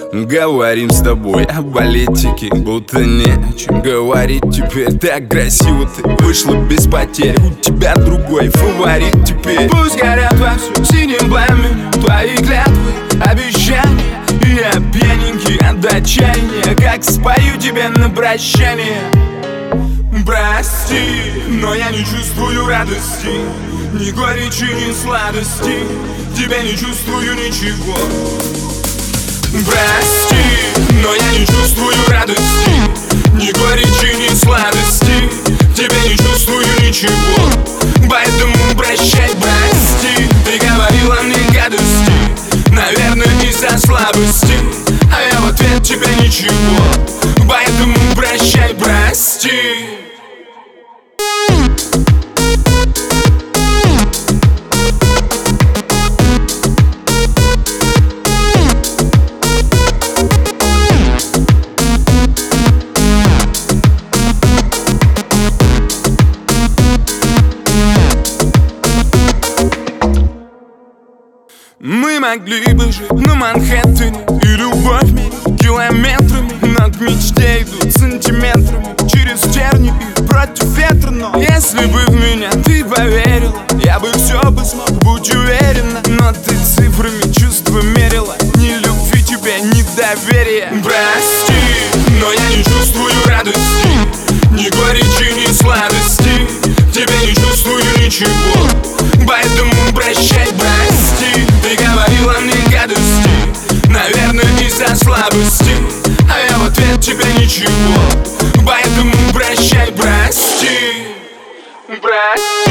Говорим с тобой о политике, будто не о чем говорить. Теперь так красиво ты вышла без потерь. У тебя другой фаворит теперь. Пусть горят вовсю синим пламенем твои клятвы, обещания. И я пьяненький от отчаяния, как спою тебе на прощание. Прости, но я не чувствую радости, ни горечи, ни сладости. Тебя не чувствую ничего. Прости, но я не чувствую радости, ни горечи, ни сладости. Тебя не чувствую ничего. Поэтому прощай, прости. Ты говорила мне гадости, наверное, из-за слабости, а я в ответ тебе ничего. Поэтому прощай, прости. Мы могли бы жить на Манхэттене, и любовь мерить километрами. Но к мечте идут сантиметрами, через тернии и против ветра. Но если бы в меня ты поверила, я бы все бы смог, будь уверена. Но ты цифрами чувства мерила, ни любви тебе, ни доверия. Прости, но я не чувствую радости, ни горечи, ни сладости. Тебя не чувствую ничего. Поэтому прощай, прости. Ты говорила мне гадости, наверное, из-за слабости, а я в ответ тебе ничего. Поэтому прощай, прости. Прости.